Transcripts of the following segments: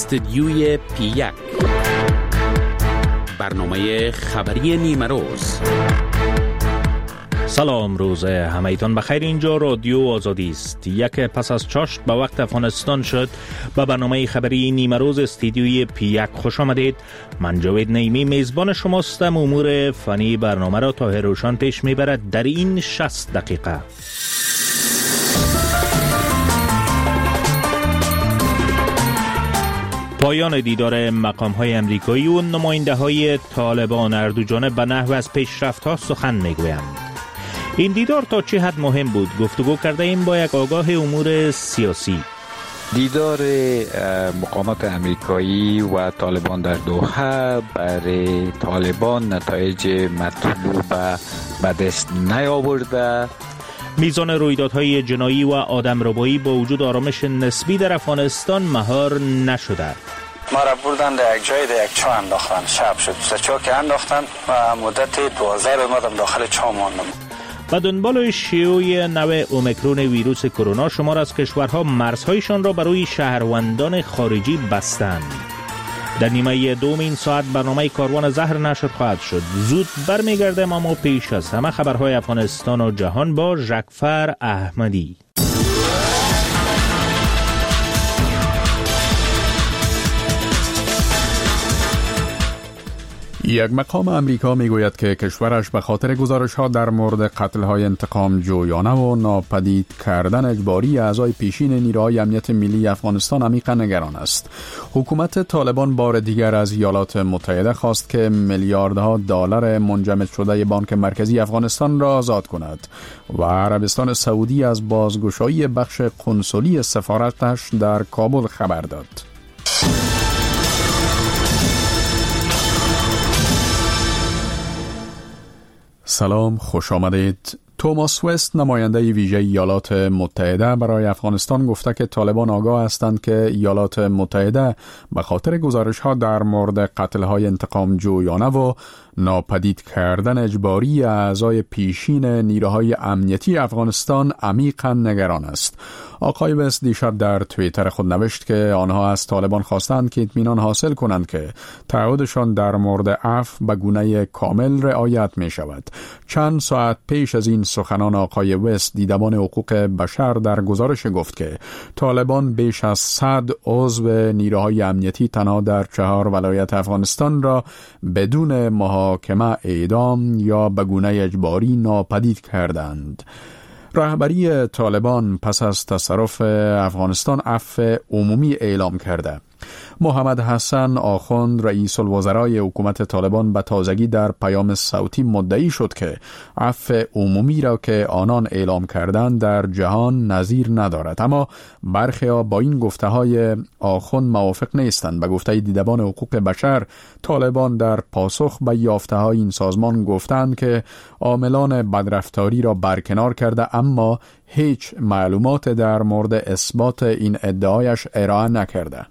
استدیوی پی1 برنامه خبری نیمه روز. سلام، روز همه‌تان بخیر. اینجا رادیو آزادی است. یک پس از چاشت به وقت افغانستان شد. به برنامه خبری نیمه روز استدیوی پی1 خوش آمدید. من جاوید نعیمی میزبان شماستم. امور فنی برنامه را طاهر روشن پیش میبرد در این 60 دقیقه. پایان دیدار مقام‌های امریکایی و نماینده‌های طالبان هر دو جانب به نحو از پیشرفت‌ها سخن می‌گویند. این دیدار تا چه حد مهم بود؟ گفتگو کرده ایم با یک آگاه امور سیاسی. دیدار مقامات امریکایی و طالبان در دوحه برای طالبان نتایج مطلوب به دست نیاورده. میزان رویدادهای جنایی و آدمربایی با وجود آرامش نسبی در افغانستان مهار نشده. ما را بردن در یک جای در یک چاه انداختن. شب شد چاه که انداختن و مدت 12 اومدم داخل چاه ماندم. و دنبال شیوع نوع اومیکرون ویروس کرونا شمار از کشورها مرزهایشان را برای شهروندان خارجی بستند. در نیمه دوم این ساعت برنامه کاروان زهر نشر خواهد شد. زود برمیگردیم، اما پیش از همه خبرهای افغانستان و جهان با ژکفر احمدی. یک مقام امریکا میگوید که کشورش به خاطر گزارش‌ها در مورد قتل‌های انتقام جویانه و ناپدید کردن اجباری اعضای پیشین نیروهای امنیت ملی افغانستان عمیقاً نگران است. حکومت طالبان بار دیگر از ایالات متحده خواست که میلیاردها دلار منجمد شده بانک مرکزی افغانستان را آزاد کند و عربستان سعودی از بازگشایی بخش قنصلی سفارتش در کابل خبر داد. سلام، خوش آمدید. توماس وست، نماینده ویژه ایالات متحده برای افغانستان، گفته که طالبان آگاه هستند که ایالات متحده به خاطر گزارش‌ها در مورد قتل‌های انتقام جویانه و ناپدید کردن اجباری اعضای پیشین نیروهای امنیتی افغانستان عمیقاً نگران است. آقای وست دیشب در توییتر خود نوشت که آنها از طالبان خواستند که اطمینان حاصل کنند که تعهدشان در مورد عفو به گونه کامل رعایت می شود. چند ساعت پیش از این سخنان آقای وست، دیدبان حقوق بشر در گزارش گفت که طالبان بیش از 100 عضو نیروهای امنیتی تنها در 4 ولایت افغانستان را بدون محاکمه اعدام یا به گونه اجباری ناپدید کردند. رهبری طالبان پس از تصرف افغانستان عفو عمومی اعلام کرده. محمد حسن آخوند، رئیس الوزرای حکومت طالبان، به تازگی در پیام صوتی مدعی شد که عفو عمومی را که آنان اعلام کردند در جهان نظیر ندارد، اما برخی‌ها با این گفته‌های آخوند موافق نیستند. به گفته دیدبان حقوق بشر، طالبان در پاسخ به یافته‌های این سازمان گفتند که عاملان بدرفتاری را برکنار کرده، اما هیچ معلومات در مورد اثبات این ادعایش ارائه نکرده.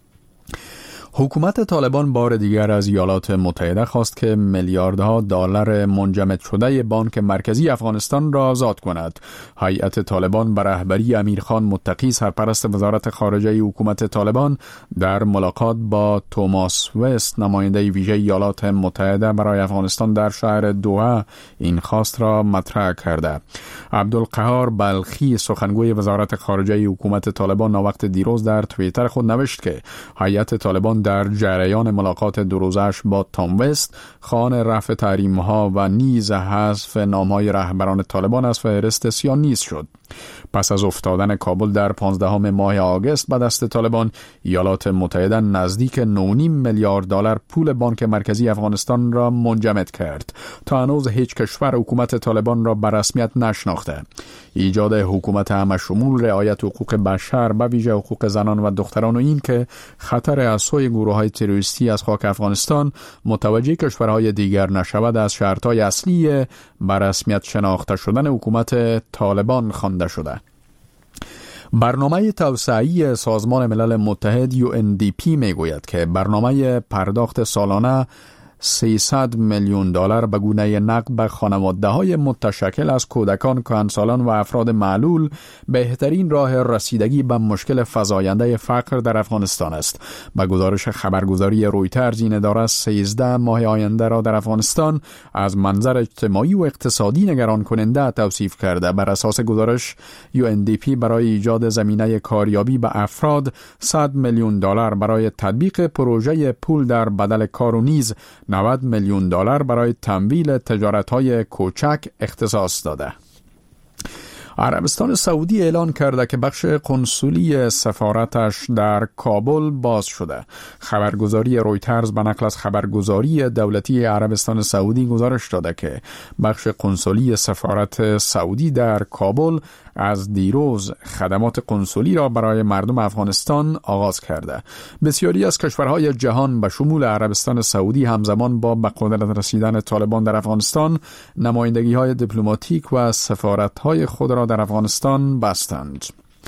حکومت طالبان بار دیگر از ایالات متحده خواست که میلیاردها دلار منجمد شده بانک مرکزی افغانستان را آزاد کند. هیئت طالبان به رهبری امیرخان متقی، سرپرست وزارت خارجه حکومت طالبان، در ملاقات با توماس وست، نماینده ویژه ایالات متحده برای افغانستان در شهر دوحه، این خواست را مطرح کرده. عبدالقهار بلخی، سخنگوی وزارت خارجه حکومت طالبان، وقت دیروز در توییتر خود نوشت که هیئت طالبان در جریان ملاقات دو روزش با توم وست خواهان رفع تحریم‌ها و نیز حذف نام‌های رهبران طالبان از فهرست سیانیست شد. پس از افتادن کابل در 15 ماه آگوست به دست طالبان، ایالات متحده نزدیک 9.5 میلیارد دلار پول بانک مرکزی افغانستان را منجمد کرد. تا هنوز هیچ کشور حکومت طالبان را به رسمیت نشناخته. ایجاد حکومت همشمول، رعایت حقوق بشر، به ویژه حقوق زنان و دختران، و این که خطر از سوی گروه‌های تروریستی از خاک افغانستان متوجه کشورهای دیگر نشود، از شرط‌های اصلی به رسمیت شناخته شدن حکومت طالبان خوانده شده. برنامه توسعه‌ای سازمان ملل متحد UNDP میگوید که برنامه پرداخت سالانه $300 میلیون به گونه نقد به خانواده‌های متشکل از کودکان، کهنسالان و افراد معلول بهترین راه رسیدگی به مشکل فزاینده فقر در افغانستان است. به گزارش خبرگزاری رویترز این اداره 13 ماه آینده را در افغانستان از منظر اجتماعی و اقتصادی نگران کننده توصیف کرده. بر اساس گزارش UNDP برای ایجاد زمینه کاریابی به افراد $100 میلیون برای تطبیق پروژه پول در بدل کار و نیز $90 میلیون برای تمویل تجارت‌های کوچک اختصاص داده. عربستان سعودی اعلان کرده که بخش قنصلی سفارتش در کابل باز شده. خبرگزاری رویترز به نقل از خبرگزاری دولتی عربستان سعودی گزارش داده که بخش قنصلی سفارت سعودی در کابل از دیروز خدمات قنصلی را برای مردم افغانستان آغاز کرده. بسیاری از کشورهای جهان به شمول عربستان سعودی همزمان با به قدرت رسیدن طالبان در افغانستان نمایندگی‌های دیپلماتیک و سفارت‌های خود را در افغانستان بستند.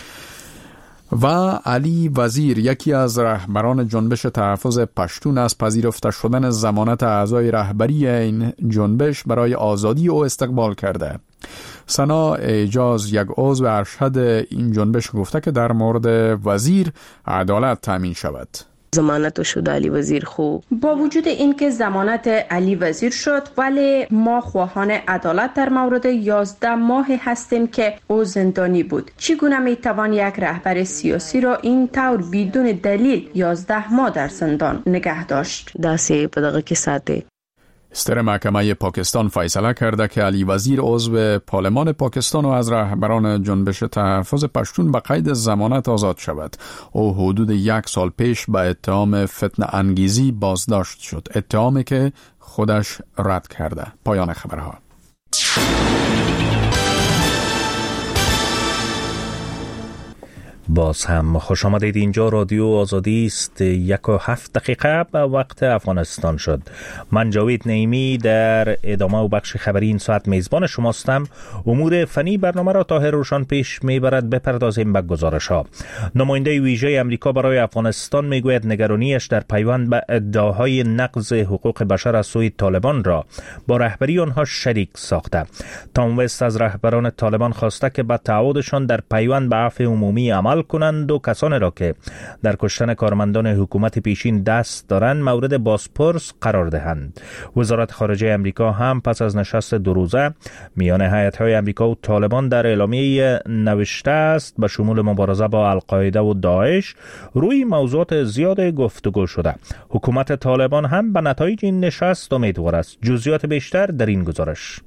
و علی وزیر، یکی از رهبران جنبش تحفظ پشتون، از پذیرفته شدن ضمانت اعضای رهبری این جنبش برای آزادی او استقبال کرده. سنا اعجاز، یک عضو ارشد این جنبش، گفته که در مورد وزیر عدالت تامین شود. ضمانت شد علی وزیر خوب. با وجود اینکه ضمانت علی وزیر شد، ولی ما خواهان عدالت در مورد 11 ماه هستیم که او زندانی بود. چگونه میتوان یک رهبر سیاسی را این طور بدون دلیل 11 ماه در زندان نگه داشت؟ دستی پدغه که ساته. ستر محکمه پاکستان فیصله کرده که علی وزیر عضو پارلمان پاکستان و از رهبران جنبش تحفظ پشتون به قید ضمانت آزاد شود. او حدود 1 سال پیش به اتهام فتنه انگیزی بازداشت شد، اتهامی که خودش رد کرده. پایان خبرها. باز هم خوش آمدید. اینجا رادیو آزادی است. 1:07 به وقت افغانستان شد. من جاوید نعیمی در ادامه و بخش خبری این ساعت میزبان شماستم. امور فنی برنامه را طاهر روشان پیش میبرد. بپردازیم به گزارش ها. نماینده ویژه امریکا برای افغانستان میگوید نگرانیش در پیوند به ادعاهای نقض حقوق بشر از سوی طالبان را با رهبری آنها شریک ساخته. تام وست از رهبران طالبان خواسته که به تعهدشان در پیوند به عفو عمومی عمل کنند و کسانی را که در کشتن کارمندان حکومت پیشین دست دارند مورد بازپرس قرار دهند. وزارت خارجه امریکا هم پس از نشست 2 روزه میان هیئت‌های امریکا و طالبان در اعلامیه نوشته است به شمول مبارزه با القاعده و داعش روی موضوعات زیاد گفتگو شده. حکومت طالبان هم به نتایج این نشست امیدوار است. جزئیات بیشتر در این گزارش.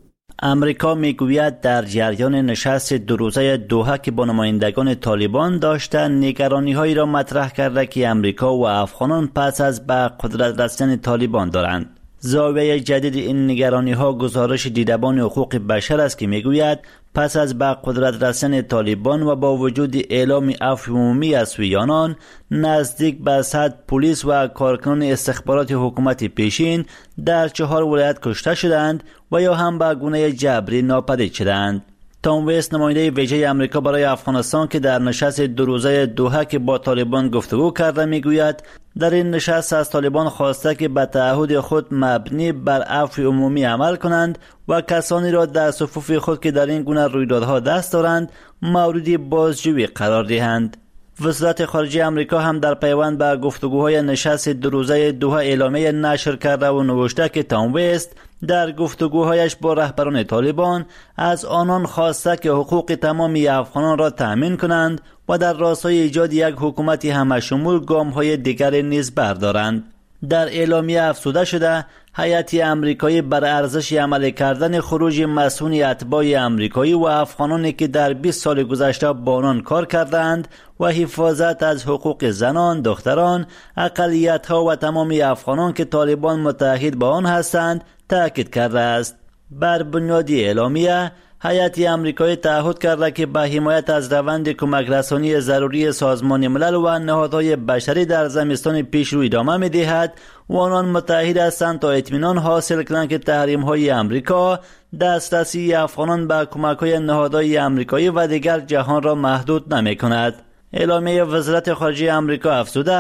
امریکا میگوید در جریان نشست 2 روزه دوحه که با نمایندگان طالبان داشتند، نگرانی‌هایی را مطرح کرده که امریکا و افغانان پس از به قدرت رسیدن طالبان دارند. زاویه جدید این نگرانی‌ها گزارش دیدبان حقوق بشر است که میگوید پس از به قدرت رسیدن طالبان و با وجود اعلام عفو عمومی از سوی آنان، نزدیک به 100 پلیس و کارکنان استخبارات حکومت پیشین در 4 ولایت کشته شدند و یا هم به گونه جبری ناپدید شدند. تام وست، نماینده ویژه امریکا برای افغانستان که در نشست 2 روزه دوحه که با طالبان گفتگو کرده، میگوید در این نشست از طالبان خواسته که به تعهد خود مبنی بر عفو عمومی عمل کنند و کسانی را در صفوف خود که در این گونه رویدادها دست دارند مورد بازجویی قرار دهند. وزارت خارجه امریکا هم در پیوند به گفتگوهای نشست 2 روزه دوحه اعلامیه نشر کرده و نوشته که تام وست در گفتگوهایش با رهبران طالبان از آنان خواسته که حقوق تمامی افغانان را تأمین کنند و در راستای ایجاد یک حکومت همشمول گام‌های دیگر نیز بردارند. در اعلامیه افزوده شده هیئت امریکایی بر ارزش عمل کردن خروج مسئول اتباع امریکایی و افغانانی که در 20 سال گذشته با آنان کار کردند و حفاظت از حقوق زنان، دختران، اقلیت‌ها و تمامی افغانان که طالبان متحد با آن هستند تأکید کرده است. بر بنیاد اعلامیه هیئت آمریکایی تعهد کرده که به حمایت از روند کمک رسانی ضروری سازمان ملل و نهادهای بشری در زمستان پیش رو ادامه می‌دهد و آنان متحد هستند تا اطمینان حاصل کنند که تحریم‌های آمریکا دسترسی افغانان به کمک‌های نهادهای آمریکایی و دیگر جهان را محدود نمی‌کند. اعلامیه وزارت خارجه آمریکا افزوده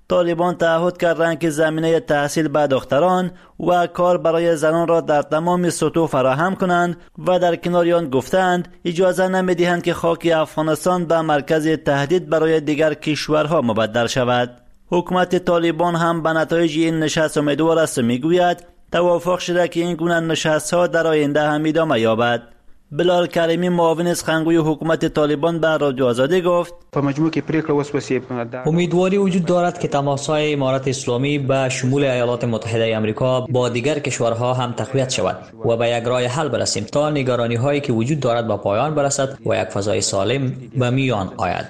طالبان تعهد کردند که زمینه تحصیل به دختران و کار برای زنان را در تمام سطوح فراهم کنند و در کنار آن گفتند اجازه نمی‌دهند که خاک افغانستان به مرکز تهدید برای دیگر کشورها مبدل شود. حکومت طالبان هم به نتایج این نشست امیدوار است و میگوید توافق شده که این گونه نشست‌ها در آینده هم ادامه یابد. بلال کریمی معاون سخنگوی حکومت طالبان به رادیو آزادی گفت امیدواری وجود دارد که تماس‌های امارت اسلامی به شمول ایالات متحده آمریکا با دیگر کشورها هم تقویت شود و به یک راه حل برسیم تا نگرانی‌هایی که وجود دارد به پایان برسد و یک فضای سالم به میان آید.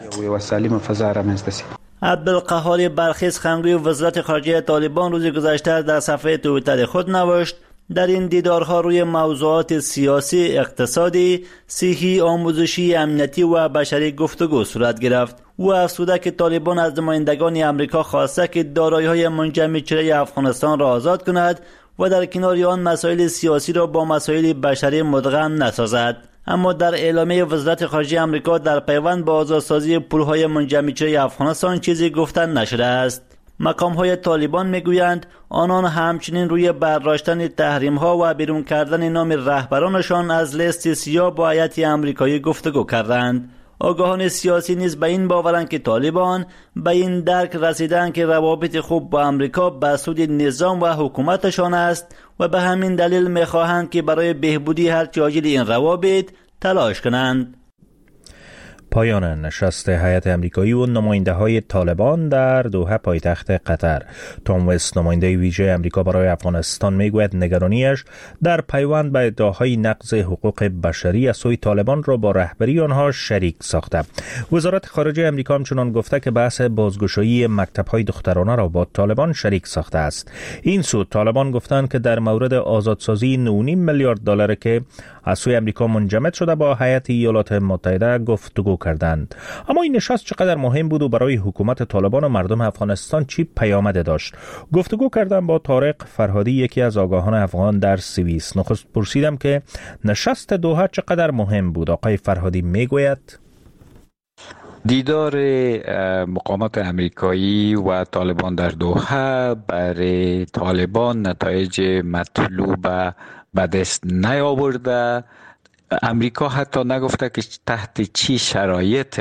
عبدالقهار بلخی سخنگوی وزارت خارجه طالبان روز گذشته در صفحه توییتر خود نوشت در این دیدارها روی موضوعات سیاسی، اقتصادی، صحی، آموزشی، امنیتی و بشری گفتگو صورت گرفت. او افزوده که طالبان از نمایندگان امریکا خواسته که دارایی‌های منجمد شده افغانستان را آزاد کند و در کنار آن مسائل سیاسی را با مسائل بشری مدغم نسازد. اما در اعلامیه وزارت خارجه آمریکا در پیوند با آزادسازی پولهای منجمد شده افغانستان چیزی گفتن نشده است. مقام‌های طالبان میگویند آنان همچنین روی برداشتن تحریم‌ها و بیرون کردن نام رهبرانشان از لیست سیاه با هیئت آمریکایی گفتگو کردند. آگاهان سیاسی نیز به این باورند که طالبان به این درک رسیدند که روابط خوب با آمریکا به سود نظام و حکومتشان است و به همین دلیل می‌خواهند که برای بهبودی هر عاجل این روابط تلاش کنند. پایان نشست هیئت آمریکایی و نماینده‌های طالبان در دوحه پایتخت قطر. تام وست نماینده ویژه آمریکا برای افغانستان میگوید نگرانیش در پیوند به ادعاهای نقض حقوق بشری از سوی طالبان را با رهبری آنها شریک ساخته. وزارت خارجه آمریکا همچنان گفته که بحث بازگشایی مکتب‌های دخترانه را با طالبان شریک ساخته است. این سو طالبان گفتند که در مورد آزادسازی 9.5 میلیارد دلار که از سوی آمریکا منجمد شده با هیئت ایالات متحده گفتگو کردند. اما این نشست چقدر مهم بود و برای حکومت طالبان و مردم افغانستان چی پیامد داشت؟ گفتگو کردم با طارق فرهادی، یکی از آگاهان افغان در سوئیس. نخست پرسیدم که نشست دوحه چقدر مهم بود. آقای فرهادی میگوید دیدار مقامات امریکایی و طالبان در دوحه برای طالبان نتایج مطلوب به دست نیاورده. امریکا حتی نگفته که تحت چی شرایط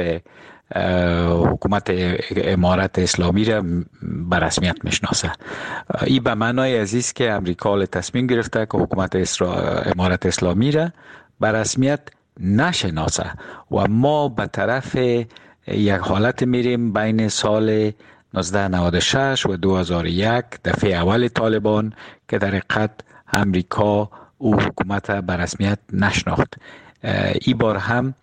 حکومت امارت اسلامی را به رسمیت میشناسه. این به معنای عزیز که امریکا تصمیم گرفته که حکومت امارت اسلامی را به رسمیت نشناسه و ما به طرف یک حالت میریم بین سال 1996 و 2001 دفعه اول طالبان که در حقیقت امریکا او حکومت به رسمیت نشناخت. این بار هم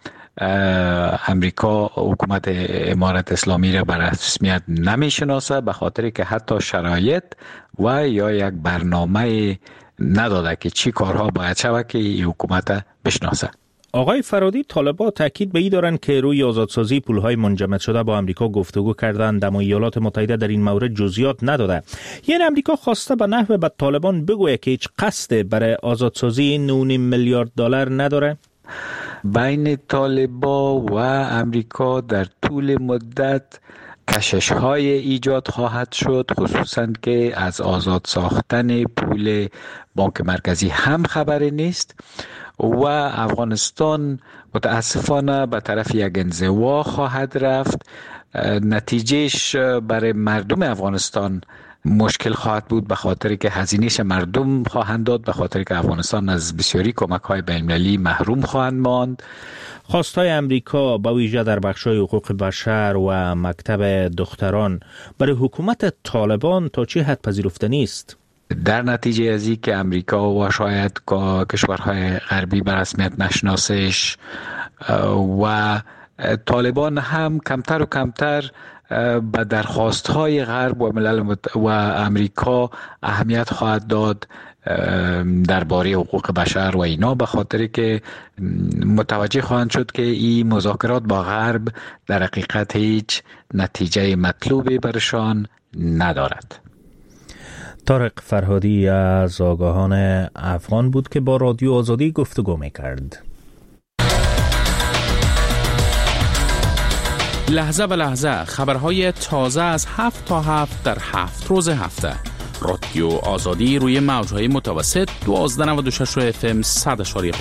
امریکا حکومت امارت اسلامی را به رسمیت نمیشناسه به خاطر که حتی شرایط و یا یک برنامه نداده که چی کارها باید شود که این حکومت بشناسه. آقای فرادی، طالبان تاکید به این دارند که روی آزادسازی پولهای منجمد شده با امریکا گفتگو کردند، اما ایالات متحده در این مورد جزئیات نداده. یعنی امریکا خواسته به نحو به طالبان بگوید که هیچ قصد برای آزادسازی 9.5 میلیارد دلار نداره؟ بین طالبان و امریکا در طول مدت کشش‌های ایجاد خواهد شد، خصوصاً که از آزاد ساختن پول بانک مرکزی هم خبری نیست و افغانستان متاسفانه به طرف یک انزوا خواهد رفت. نتیجهش برای مردم افغانستان مشکل خواهد بود به خاطر که هزینه‌اش مردم خواهند داد، به خاطر که افغانستان از بسیاری کمک‌های بین‌المللی محروم خواهند ماند. خواستای امریکا با ویژه در بخش‌های حقوق بشر و مکتب دختران برای حکومت طالبان تا چه حد پذیرفته نیست؟ در نتیجه از این که امریکا و شاید کشورهای غربی به رسمیت نشناسش و طالبان هم کمتر و کمتر به درخواست‌های غرب و ملل و امریکا اهمیت خواهد داد درباره حقوق بشر و اینا، به خاطر که متوجه خواهند شد که این مذاکرات با غرب در حقیقت هیچ نتیجه مطلوبی برشان ندارد. طارق فرهادی از آگاهان افغان بود که با رادیو آزادی گفتگو می‌کرد. لحظه به لحظه خبرهای تازه از 7 تا 7 در 7 روز هفته. رادیو آزادی روی موجهای متوسط 1296 FM 100.5.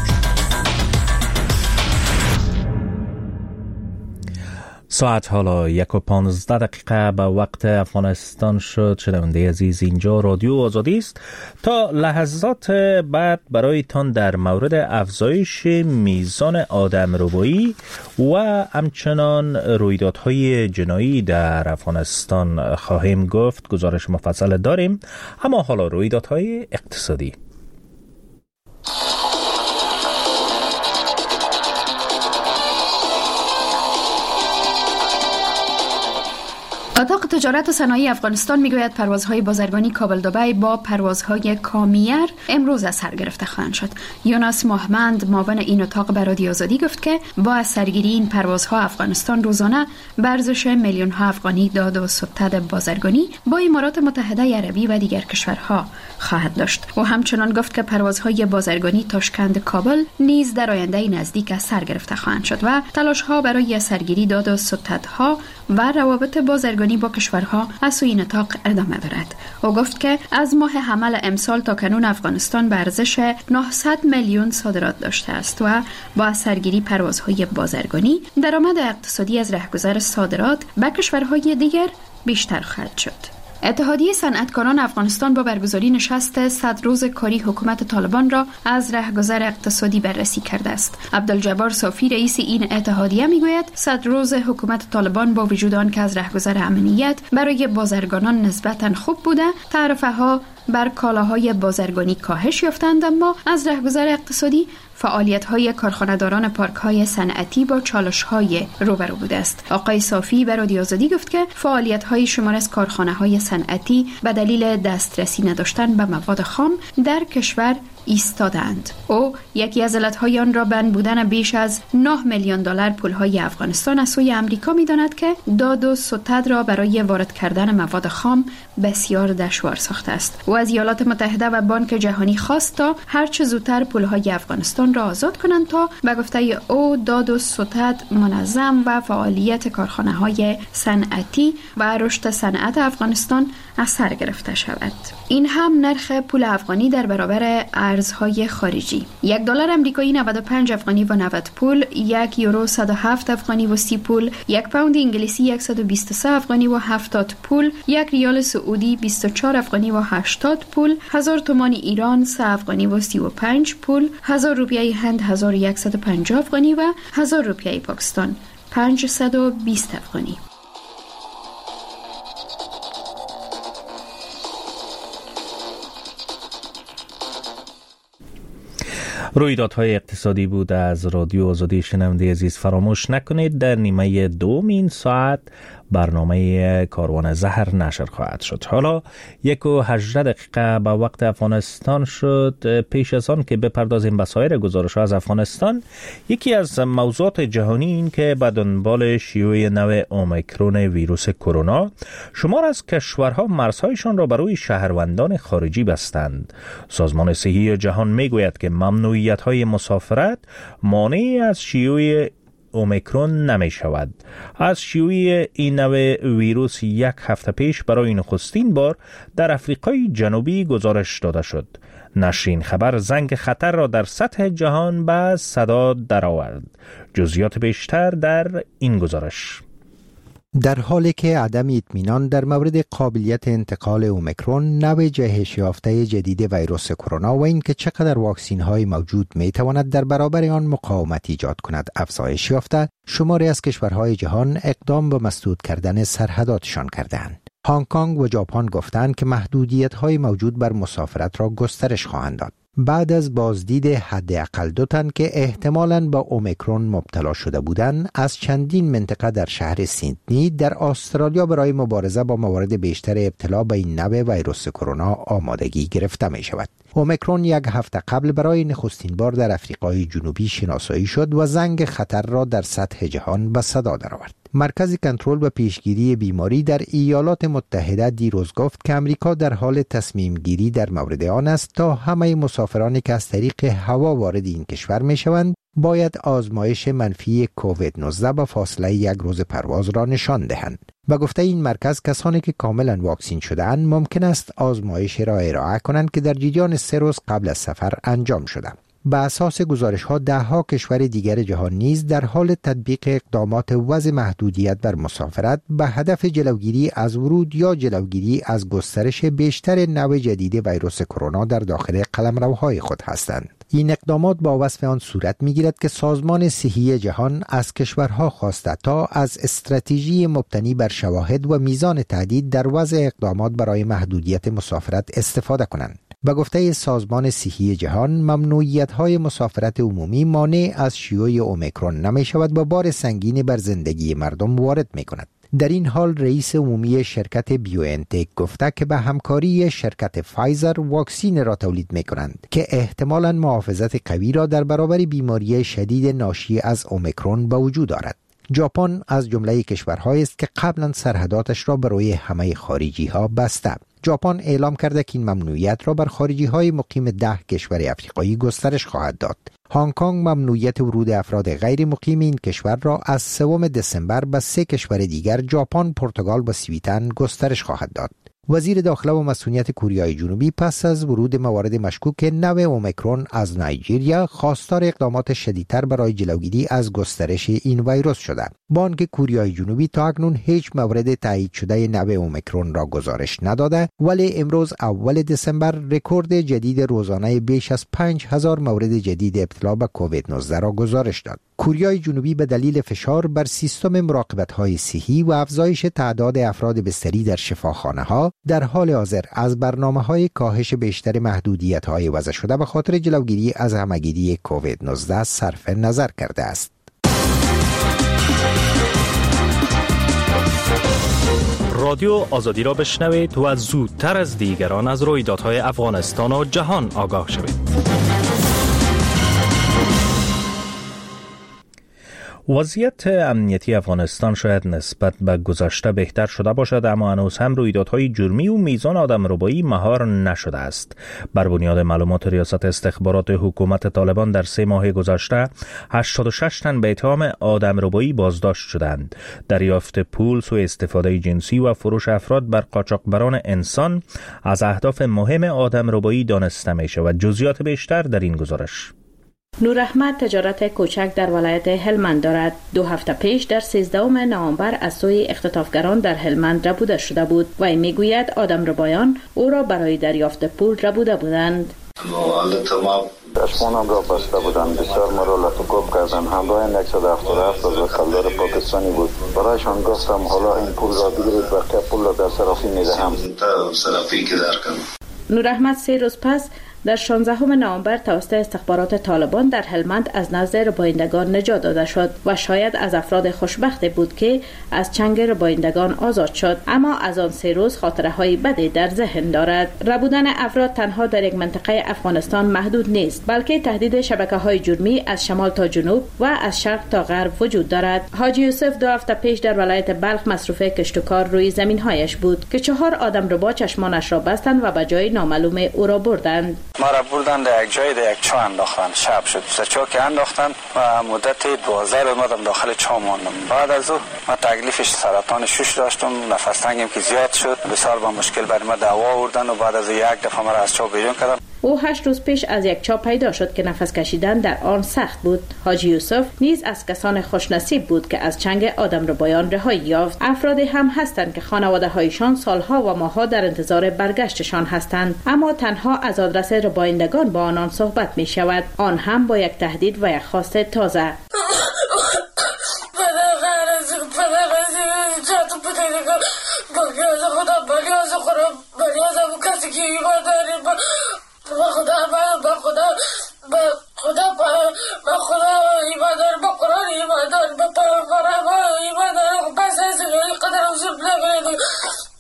ساعت حالا 1:15 به وقت افغانستان شد. شنونده عزیز، اینجا رادیو آزادی است. تا لحظات بعد برایتان در مورد افزایش میزان آدمربایی و همچنان رویدادهای جنایی در افغانستان خواهیم گفت. گزارش مفصل داریم، اما حالا رویدادهای اقتصادی. اتاق تجارت و صنایع افغانستان میگوید پروازهای بازرگانی کابل دبی با پروازهای کامیر امروز از سر گرفته خواهند شد. یونس محمد معاون این اتاق به رادیو آزادی گفت که با از سرگیری این پروازها افغانستان روزانه به ارزش میلیون ها افغانی داد و ستد بازرگانی با امارات متحده عربی و دیگر کشورها خواهد داشت. و همچنان گفت که پروازهای بازرگانی تاشکند کابل نیز در آینده نزدیک از سر گرفته خواهند شد و تلاش‌ها برای سرگیری داد و ستدها و روابط بازرگانی با کشورها از سوی این اتاق ادامه دارد. او گفت که از ماه حمل امسال تا کنون افغانستان به ارزش 900 میلیون صادرات داشته است و با سرگیری پروازهای بازرگانی درآمد اقتصادی از رهگذر صادرات به کشورهای دیگر بیشتر خواهد شد. اتحادیه صنعتکاران افغانستان با برگزاری نشست 100 روز کاری حکومت طالبان را از رهگذر اقتصادی بررسی کرده است. عبدالجبار صافی رئیس این اتحادیه میگوید 100 روز حکومت طالبان با وجود آن که از رهگذر امنیت برای بازرگانان نسبتاً خوب بوده، تعرفه ها بر کالاهای بازرگانی کاهش یافتند، اما از رهگذر اقتصادی فعالیت‌های کارخانه‌داران پارک‌های صنعتی با چالش‌های روبرو بوده است. آقای صافی به رادیو آزادی گفت که فعالیت‌های شمار از کارخانه‌های صنعتی به دلیل دسترسی نداشتن به مواد خام در کشور ایستادند. او یکی از علت‌های آن را بند بودن بیش از 9 میلیون دلار پول‌های افغانستان از سوی آمریکا می‌داند که داد و ستد را برای وارد کردن مواد خام بسیار دشوار ساخته است. او از ایالات متحده و بانک جهانی خواست تا هر چه زودتر پول‌های افغانستان را آزاد کنند تا به گفته او داد و ستد منظم و فعالیت کارخانه‌های صنعتی و رشد صنعت افغانستان از سر گرفته شود. این هم نرخ پول افغانی در برابر ارزهای خارجی. $1 آمریکایی 95 افغانی و 90 پول، €1 107 افغانی و 30 پول، 1 پوند انگلیسی 123 افغانی و 70 پول، 1 ریال سعودی 24 افغانی و 80 پول، 1000 تومان ایران 3 افغانی و 35 پول، 1000 روپیه هند 1150 افغانی و 1000 روپیه پاکستان 520 افغانی. رویدادهای اقتصادی بود از رادیو آزادی. شنونده عزیز، فراموش نکنید در نیمه دوم این ساعت برنامه کاروان زهر نشر خواهد شد. حالا 1:18 به وقت افغانستان شد. پیش از آن که بپردازیم به سایر گزارش‌ها از افغانستان، یکی از موضوعات جهانی این که به دنبال شیوع نو اومیکرون ویروس کرونا شمار از کشورها مرزهایشان را برای شهروندان خارجی بستند. سازمان صحی جهان میگوید که ممنوعیت‌های مسافرت مانع از شیوع اومیکرون نمی شود. از شیوع این نوع ویروس 1 هفته پیش برای نخستین بار در افریقای جنوبی گزارش داده شد. نشر این خبر زنگ خطر را در سطح جهان به صدا درآورد. جزئیات بیشتر در این گزارش. در حالی که عدم اطمینان در مورد قابلیت انتقال اومیکرون، نوع جهش یافته جدید ویروس کرونا و اینکه چقدر واکسین های موجود می تواند در برابر آن مقاومت ایجاد کند افزایش یافته، شماری از کشورهای جهان اقدام به مسدود کردن سرحداتشان کردند. هنگ کنگ و ژاپن گفتند که محدودیت های موجود بر مسافرت را گسترش خواهند داد. بعد از بازدید حداقل 2 تن که احتمالاً با اومیکرون مبتلا شده بودند، از چندین منطقه در شهر سیدنی در استرالیا برای مبارزه با موارد بیشتر ابتلا به این نوع ویروس کرونا آمادگی گرفته می شود. اومیکرون 1 هفته قبل برای نخستین بار در آفریقای جنوبی شناسایی شد و زنگ خطر را در سطح جهان به صدا درآورد. مرکز کنترل و پیشگیری بیماری در ایالات متحده دیروز گفت که امریکا در حال تصمیم گیری در مورد آن است تا همه مسافرانی که از طریق هوا وارد این کشور می شوند باید آزمایش منفی کووید 19 با فاصله 1 روز پرواز را نشان دهند. به گفته این مرکز کسانی که کاملا واکسین شده‌اند ممکن است آزمایش را ارائه کنند که در جریان 3 روز قبل از سفر انجام شده. به اساس گزارش‌ها ده‌ها کشور دیگر جهان نیز در حال تطبیق اقدامات وضع محدودیت بر مسافرت به هدف جلوگیری از ورود یا جلوگیری از گسترش بیشتر نوع جدید ویروس کرونا در داخل قلمروهای خود هستند. این اقدامات با وصف آن صورت می‌گیرد که سازمان صحی جهان از کشورها خواسته تا از استراتژی مبتنی بر شواهد و میزان تهدید در وضع اقدامات برای محدودیت مسافرت استفاده کنند. به گفته سازمان صحی جهان، ممنوعیت‌های مسافرت عمومی مانع از شیوع اومیکرون نمی‌شود و بار سنگینی بر زندگی مردم وارد می‌کند. در این حال رئیس عمومی شرکت بیوانتک گفته که به همکاری شرکت فایزر واکسین را تولید می‌کنند که احتمالاً محافظت قوی را در برابر بیماری شدید ناشی از اومیکرون به وجود دارد. ژاپن از جمله کشورهایی است که قبلا سرحداتش را برای همه خارجی‌ها بسته. ژاپن اعلام کرده که این ممنوعیت را بر خارجی‌های مقیم 10 کشور افریقایی گسترش خواهد داد. هنگ کنگ ممنوعیت ورود افراد غیر مقیم این کشور را از 3 دسامبر به 3 کشور دیگر ژاپن، پرتغال و سویدن گسترش خواهد داد. وزیر داخله و مسئولیت کوریای جنوبی پس از ورود موارد مشکوک نوع اومیکرون از نایجریا خواستار اقدامات شدیدتر برای جلوگیری از گسترش این ویروس شده. بانک کوریای جنوبی تا اکنون هیچ مورد تایید شده نوع اومیکرون را گزارش نداده، ولی امروز اول دسامبر رکورد جدید روزانه بیش از 5000 مورد جدید ابتلا به کووید 19 را گزارش داد. کوریای جنوبی به دلیل فشار بر سیستم مراقبت‌های صحی و افزایش تعداد افراد بستری در شفاخانه‌ها در حال حاضر از برنامه‌های کاهش بیشتر محدودیت‌های وضع شده به خاطر جلوگیری از همه‌گیری کووید 19 صرف نظر کرده است. رادیو آزادی را بشنوید و زودتر از دیگران از رویدادهای افغانستان و جهان آگاه شوید. وضعیت امنیتی افغانستان شاید نسبت به گذشته بهتر شده باشد، اما هنوز هم رویدادهای جرمی و میزان آدمربایی مهار نشده است. بر بنیاد معلومات ریاست استخبارات حکومت طالبان در 3 ماه گذشته 86 تن به اتهام آدمربایی بازداشت شدند. دریافت پول، سوء استفاده جنسی و فروش افراد بر قاچاقبران انسان از اهداف مهم آدمربایی دانسته می شود. جزئیات بیشتر در این گزارش. نور احمد تجارت کوچک در ولایت هلمند دارد. 2 هفته پیش در 13 نوامبر از سوی اختطافگران در هلمند ربوده شده بود و این میگوید آدمربایان او را برای دریافت پول ربوده بودند. چشمانم را بسته بودند، بسیار مرا لطف‌گوب کردند. همراه 177 از خلدار پاکستانی بود. برایشان گفتم حالا این پول را بگیرید، بقیه پول را در صرافی میدهم. نور احمد 3 روز پس در 16 نوامبر توسط استخبارات طالبان در هلمند از نزد ربایندگان نجات داده شد و شاید از افراد خوشبخت بود که از چنگ ربایندگان آزاد شد، اما از آن 3 روز خاطره های بدی در ذهن دارد. ربودن افراد تنها در یک منطقه افغانستان محدود نیست، بلکه تهدید شبکه‌های جرمی از شمال تا جنوب و از شرق تا غرب وجود دارد. حاجی یوسف 2 هفته پیش در ولایت بلخ مصروف کشت و کار روی زمین‌هایش بود که 4 آدمربا چشمانش را بستند و به جای نامعلوم او را بردند. ما را بردن در یک جای در یک چاه انداختن. شب شد چاه که انداختن و مدت 12 روز مادم داخل چاه ماندم. بعد از او ما تکلیفش سرطان شش داشتم، نفس تنگیم که زیاد شد، بسیار با مشکل برای ما دوا آوردن و بعد از یک دفعه ما را از چاه بیرون کردن. او 8 روز پیش از یک چاه پیدا شد که نفس کشیدن در آن سخت بود. حاجی یوسف نیز از کسان خوشنصیب بود که از چنگ آدمربایان رهایی یافت. افرادی هم هستند که خانواده‌هایشان سالها و ماه‌ها در انتظار برگشتشان هستند، اما تنها از آدرس ربایندگان با آنان صحبت می شود، آن هم با یک تهدید و یک خواست تازه.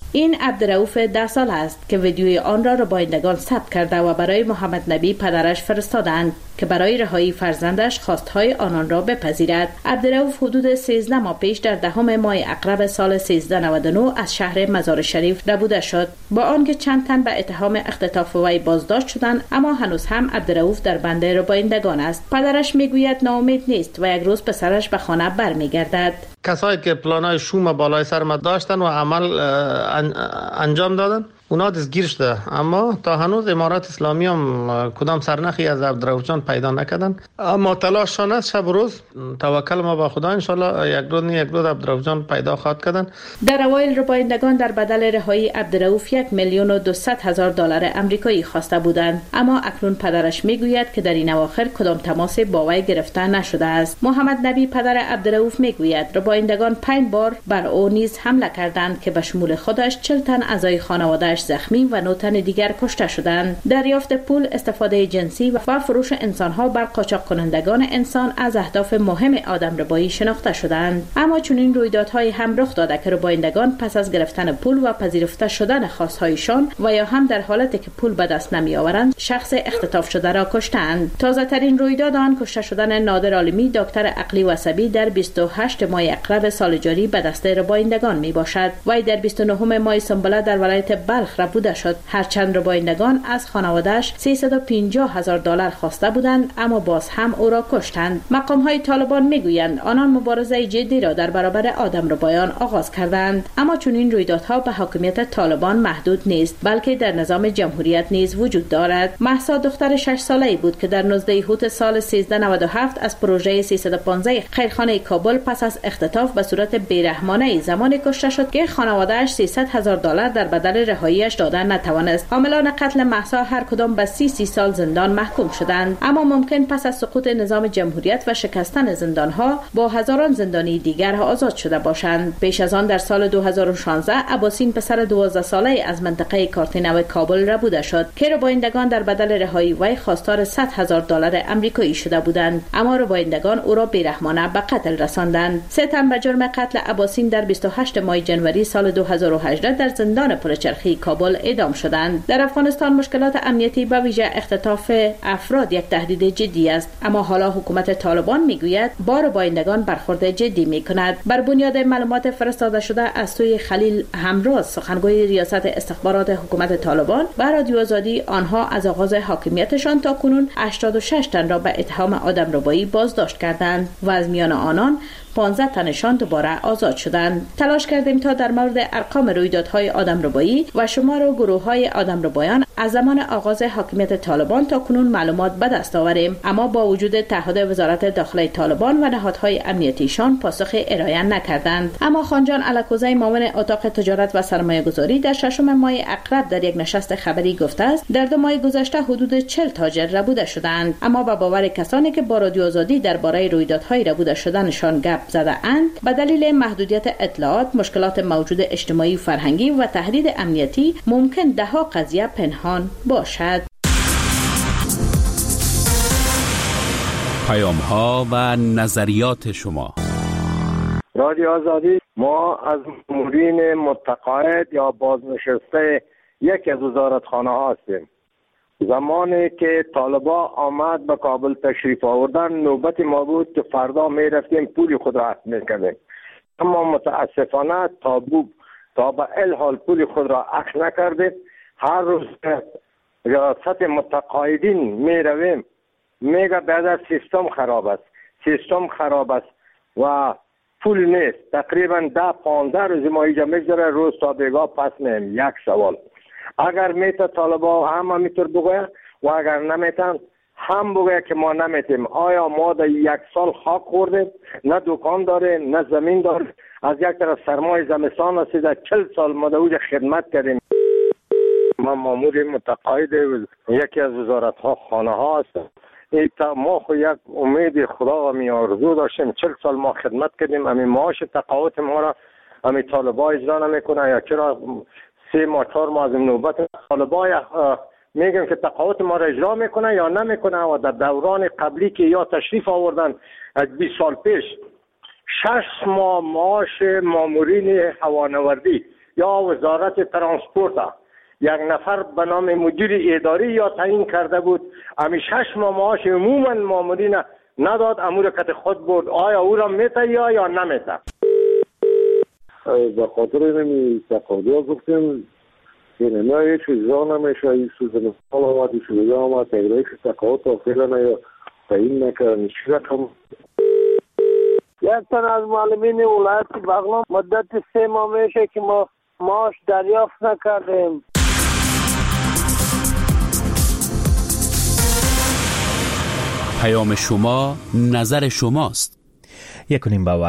این عبدالرؤوف 10 سال است که ویدیوی آن را ربایندگان ثبت کرده و برای محمد نبی پدرش فرستادند که برای رهایی فرزندش خواستهای آنان را بپذیرد. عبدالرؤوف حدود 13 ماه پیش در 10 ماه اقرب سال 1399 از شهر مزار شریف ربوده شد. با آنکه چند تن به اتهام اختطاف وی بازداشت شدند، اما هنوز هم عبدالرؤوف در بند ربایندگان است. پدرش میگوید ناامید نیست و یک روز پسرش به خانه برمیگردد. کسایی که پلانای شوم بالای سر داشتن و عمل انجام دادن اونا دستگیر شده، اما تا هنوز امارات اسلامی هم کدام سرنخی از عبدالرؤوف جان پیدا نکردن. اما تلاششان است، شب و روز توکل ما به خدا، ان شاء الله یک روز عبدالرؤوف جان پیدا خواهد کردن. در اوایل ربایندگان در بدل رهایی عبدالرؤوف $1,200,000 آمریکایی خواسته بودند، اما اکنون پدرش میگوید که در این اواخر کدام تماس با وی گرفته نشده است. محمد نبی پدر عبدالرؤوف میگوید ربایندگان 5 بار بر او نیز حمله کردند که به شمول خودش 40 تن اعضای خانواده‌اش زخمی و 9 تن دیگر کشته شدند. دریافت پول، استفاده جنسی و فروش انسان‌ها بر قاچاق کنندگان انسان از اهداف مهم آدمربایی شناخته شدند. اما چنین رویدادهای هم رخ داده که ربایندگان پس از گرفتن پول و پذیرفته شدن خواستهایشان و یا هم در حالتی که پول به دست نمی‌آورند شخص اختطاف شده را کشتند. تازه ترین رویداد آن کشته شدن نادر عالمی، دکتر عقلی و عصبی در 28 ماه اقرب سال جاری به دست ربایندگان میباشد. وی در 29 ماه سنبله در ولایت بلخ ربوده شد. هرچند ربایندگان از خانواده‌اش $350,000 خواسته بودند، اما باز هم او را کشتند. مقام‌های طالبان میگویند آنان مبارزه جدی را در برابر آدمربایان آغاز کردند، اما چون این رویدادها به حاکمیت طالبان محدود نیست، بلکه در نظام جمهوریت نیز وجود دارد. مهسا دختر 6 ساله‌ای بود که در 19 اوت سال 1397 از پروژه 315 خیرخانه کابل پس از اختطاف به صورت بیرحمانه زمانی کشته شد که خانواده‌اش $300,000 در بدل رهاییش دادن نتوانست. حاملان قتل مهسا هر کدام به 30 سال زندان محکوم شدند، اما ممکن پس از سقوط نظام جمهوریت و شکستن زندان‌ها با هزاران زندانی دیگر آزاد شده باشند. پیش از آن در سال 2016 عباسین پسر 12 ساله از منطقه کارتینو کابل ربوده شد که ربایندگان در بدل رهایی وی خواستار $100,000 آمریکایی شده بودند، اما ربایندگان او را بیرحمانه به قتل رساندند. 3 تن به جرم قتل عباسین در 28 ماه جنوری سال 2018 در زندان پلچرخی کابل اعدام شدند. در افغانستان مشکلات امنیتی به ویژه اختطاف افراد یک تهدید جدی است، اما حالا حکومت طالبان میگوید با ربایندگان برخورد جدی میکند. بر بنیاد معلومات فرستاده شده از سوی خلیل همراز، سخنگوی ریاست استخبارات حکومت طالبان، به رادیو آزادی آنها از آغاز حاکمیتشان تا کنون 86 تن را به اتهام آدمربایی بازداشت کردند و از میان آنان 15 تنشان دوباره آزاد شدند. تلاش کردیم تا در مورد ارقام رویدادهای آدمربایی و شمار و گروه‌های آدمربایان از زمان آغاز حاکمیت طالبان تا کنون معلومات به دست آوریم، اما با وجود تعهد وزارت داخلی طالبان و نهادهای امنیتیشان پاسخ ارائه نکردند. اما خانجان الکوزی، معاون اتاق تجارت و سرمایه‌گذاری، در 6 ماه اقرب در یک نشست خبری گفته است در 2 ماه گذشته حدود 40 تاجر ربوده شدند، اما به باور کسانی که با رادیو آزادی درباره رویدادهای ربوده شدنشان گپ زده اند، به دلیل محدودیت اطلاعات، مشکلات موجود اجتماعی و فرهنگی و تهدید امنیتی ممکن ده‌ها قضیه پنهان باشد. پیام‌ها و نظریات شما. رادیو آزادی، ما از مامورین متقاعد یا بازنشسته یکی از وزارتخانه ها هستیم. زمانی که طالبا آمد به کابل تشریف آوردن، نوبت ما بود که فردا می رفتیم پول خود را اخذ می کردیم، اما متاسفانه تا به الحال پول خود را اخذ نکردیم. هر روز ریاست متقاعدین می رویم، میگه بعد سیستم خراب است و پول نیست. تقریبا 10-15 روز ما اینجا میگذره، روز تا بیگاه پس میم. یک سوال، اگر میته طالبا هم میتر بگوید و اگر نمیتن هم بگوید که ما نمیتیم. آیا ما در 1 سال خاک خوردیم؟ نه دکان داریم نه زمین داریم. از یک طرف سرمای زمستان هستی، در 40 سال ما در خدمت کردیم. ما مامور متقاعد یکی از وزارت ها خانه ها هستم. ما خو یک امید خدا و می آرزو داشتیم. 40 سال ما خدمت کردیم. امی معاش تقاعد ما را امی طالبا اجرا نمیکنه، یا چرا 3 ماه 4 ماه از نوبت طالبا میگن که تقاعد ما را اجرا میکنه یا نمیکنه. و در دوران قبلی که یا تشریف آوردن از 20 سال پیش 6 ماه معاش مامورین هوانوردی یا وزارت ترانسپورت یک نفر به نام مدیر اداری یا تعیین کرده بود، همی 6 ماه معاش عموما مامورین نداد، امور کت خود برد. آیا او را میته یا نمیته؟ به خاطر اینمی تقاضا گفتیم اینه نه هیچ اجرا نمیشه. این سوزن حال آمد، این شده آمد، تقریبش تقاضا تا فعلا یا تعیین نکردن. چی رقم؟ یک تن از معلمین ولایت بغلان مدت 3 ماه میشه که ما معاش دریافت نکردیم. پیام شما نظر شماست. 1.5